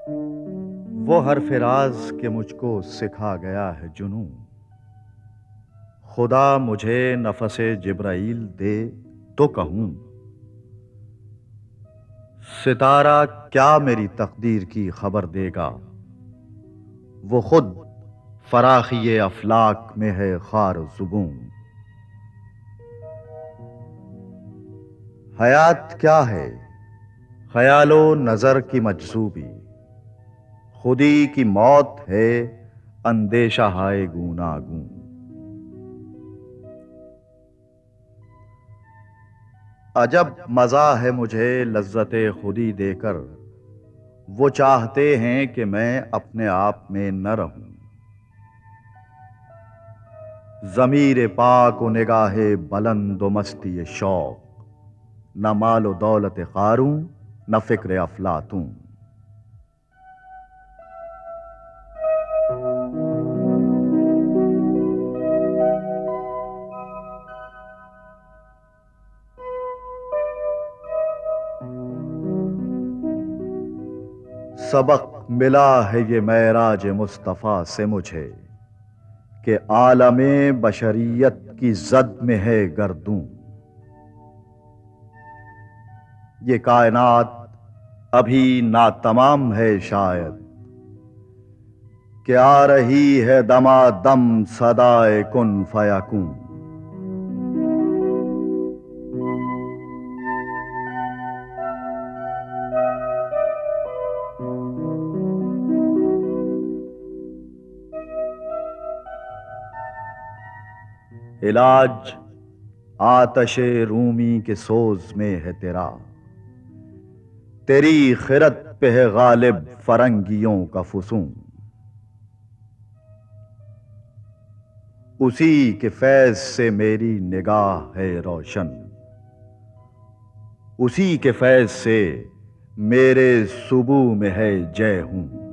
वो हर फिराज के मुझको सिखा गया है जुनूं। खुदा मुझे नफसे जिब्राइल दे तो कहूं। सितारा क्या मेरी तकदीर की खबर देगा, वो खुद फराखिए अफलाक में है खार जुबूं। हयात क्या है ख्यालो नजर की मजजूबी, खुदी की मौत है अंदेशा हाय गूनागूं। अजब मजा है मुझे लज्जते खुदी देकर, वो चाहते हैं कि मैं अपने आप में न रहूं। ज़मीर पाक व निगाहे बुलंद व मस्ती शौक, न मालो दौलत क़ारून न फ़िक्र अफ़लातून। सबक मिला है ये मेराज मुस्तफ़ा से मुझे, कि आलमे बशरियत की जद में है गर्दूं। ये कायनात अभी नातमाम है शायद, कि आ रही है दमादम सदाए कुन फयकूं। इलाज आतशे रूमी के सोज में है तेरा, तेरी खिरत पे है गालिब फरंगियों का फुसूं। उसी के फैज से मेरी निगाह है रोशन, उसी के फैज से मेरे सुबू में है जय हूं।